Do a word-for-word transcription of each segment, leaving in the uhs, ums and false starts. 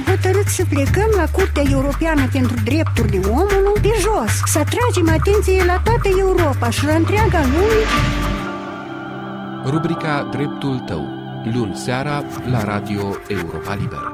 hotărât să plecăm la Curtea Europeană pentru Drepturile Omului de jos, să atragem atenție la toată Europa și la întreaga lume. Rubrica Dreptul tău, luni seara la Radio Europa Liberă.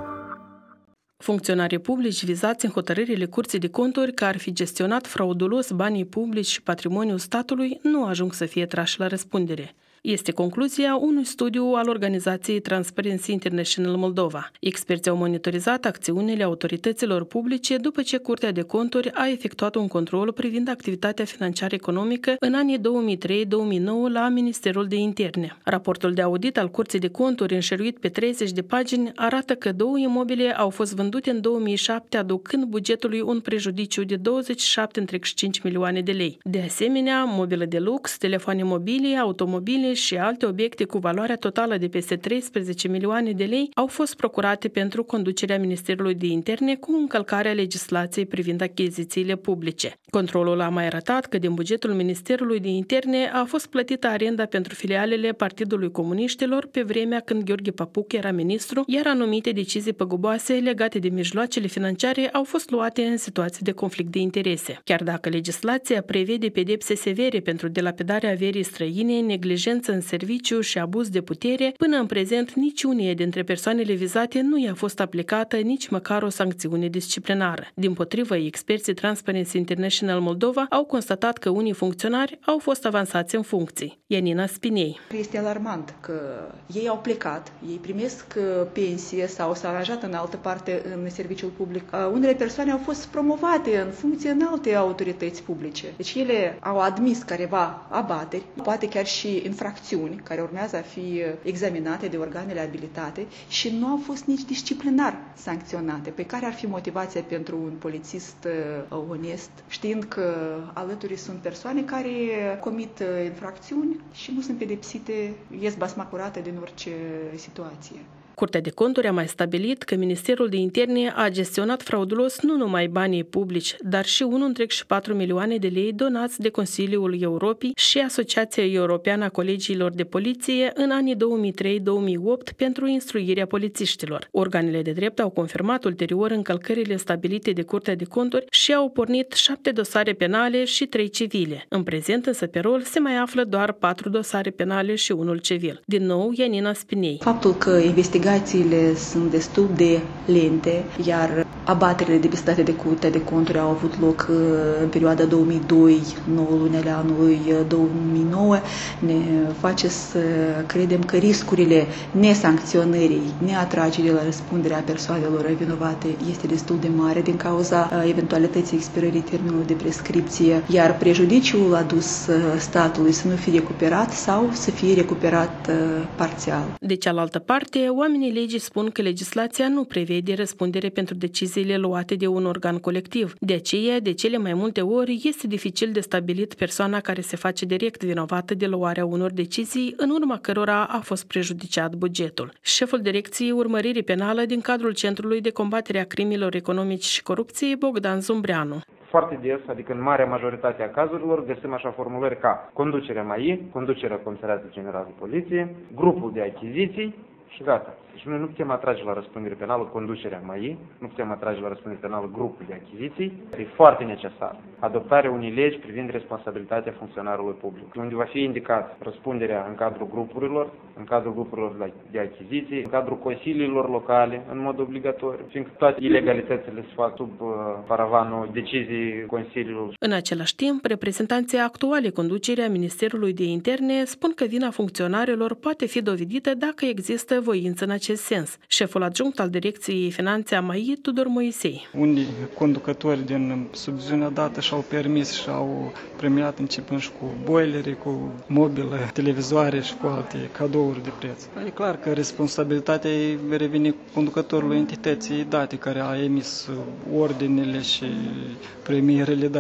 Funcționarii publici vizați în hotărârile Curții de Conturi că ar fi gestionat fraudulos banii publici și patrimoniul statului nu ajung să fie trași la răspundere. Este concluzia unui studiu al organizației Transparency International Moldova. Experții au monitorizat acțiunile autorităților publice după ce Curtea de Conturi a efectuat un control privind activitatea financiară economică în anii două mii trei două mii nouă la Ministerul de Interne. Raportul de audit al Curții de Conturi, înșeruit pe treizeci de pagini, arată că două imobile au fost vândute în două mii șapte, aducând bugetului un prejudiciu de douăzeci și șapte virgulă cinci milioane de lei. De asemenea, mobile de lux, telefoane mobile, automobile și alte obiecte cu valoarea totală de peste treisprezece milioane de lei au fost procurate pentru conducerea Ministerului de Interne cu încălcarea legislației privind achizițiile publice. Controlul a mai arătat că din bugetul Ministerului de Interne a fost plătită arenda pentru filialele Partidului Comuniștilor pe vremea când Gheorghe Papuc era ministru, iar anumite decizii păguboase legate de mijloacele financiare au fost luate în situații de conflict de interese. Chiar dacă legislația prevede pedepse severe pentru delapidarea averii străine, neglijență în serviciu și abuz de putere, până în prezent niciunie dintre persoanele vizate nu i-a fost aplicată nici măcar o sancțiune disciplinară. Dimpotrivă, experții Transparency International Moldova au constatat că unii funcționari au fost avansați în funcții. Ianina Spinei. Este alarmant că ei au plecat, ei primesc pensie sau s-au angajat în altă parte în serviciul public. Unele persoane au fost promovate în funcție în alte autorități publice. Deci ele au admis careva abateri, poate chiar și infracțiuni care urmează a fi examinate de organele abilitate și nu au fost nici disciplinar sancționate. Pe care ar fi motivația pentru un polițist onest, știind că alături sunt persoane care comit infracțiuni și nu sunt pedepsite, ies basmacurate din orice situație. Curtea de Conturi a mai stabilit că Ministerul de Interne a gestionat fraudulos nu numai banii publici, dar și unu virgulă patru milioane de lei donați de Consiliul Europei și Asociația Europeană a Colegiilor de Poliție în anii două mii trei două mii opt pentru instruirea polițiștilor. Organele de drept au confirmat ulterior încălcările stabilite de Curtea de Conturi și au pornit șapte dosare penale și trei civile. În prezent, însă, pe rol se mai află doar patru dosare penale și unul civil. Din nou, Ianina Spinei. Faptul că investigațiile sunt destul de lente, iar abaterile depistate de Curtea de Conturi au avut loc în perioada două mii doi, nouă lunile anului două mii nouă, ne face să credem că riscurile nesancționării, neatragerii la răspunderea persoanelor vinovate este destul de mare din cauza eventualității expirării termenului de prescripție, iar prejudiciul adus statului să nu fie recuperat sau să fie recuperat parțial. De cealaltă parte, oamenii legii spun că legislația nu prevede răspundere pentru deciziile luate de un organ colectiv. De aceea, de cele mai multe ori, este dificil de stabilit persoana care se face direct vinovată de luarea unor decizii, în urma cărora a fost prejudiciat bugetul. Șeful Direcției Urmăririi Penală din cadrul Centrului de Combatere a Crimilor Economice și Corupției, Bogdan Zumbreanu. Foarte des, adică în marea majoritate a cazurilor, găsim așa formulări ca conducerea M A I, conducerea Comisariatului General de Poliție, grupul de achiziții și gata. Deci noi nu putem atrage la răspundere penală conducerea M A I, nu putem atrage la răspundere penală grupul de achiziții. E foarte necesar adoptarea unei legi privind responsabilitatea funcționarului public, unde va fi indicat răspunderea în cadrul grupurilor, în cadrul grupurilor de achiziții, în cadrul consiliilor locale, în mod obligatoriu, fiindcă toate ilegalitățile se fac sub uh, paravanul decizii Consiliului. În același timp, reprezentanții actuale conducerea Ministerului de Interne spun că vina funcționarilor poate fi dovedită dacă există voință în acest sens. Șeful adjunct al Direcției Finanțe a M A I, Tudor Moisei. Unii conducători din subziunea dată și-au permis și au premiat începând și cu boilere, cu mobilă, televizoare și cu alte cadouri de preț. E clar că responsabilitatea revine conducătorului entității date care a emis ordinele și premierele date.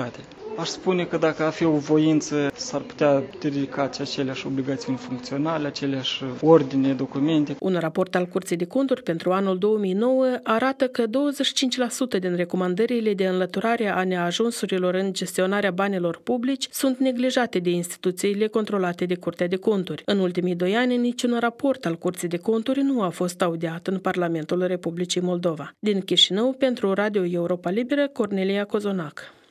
Aș spune că dacă ar fi o voință, s-ar putea ridica aceleași obligațiuni funcționale, aceleași ordine, documente. Un raport al Curții de Conturi pentru anul două mii nouă arată că douăzeci și cinci la sută din recomandările de înlăturare a neajunsurilor în gestionarea banilor publici sunt neglijate de instituțiile controlate de Curtea de Conturi. În ultimii doi ani, niciun raport al Curții de Conturi nu a fost audiat în Parlamentul Republicii Moldova. Din Chișinău, pentru Radio Europa Liberă, Cornelia Cozonac.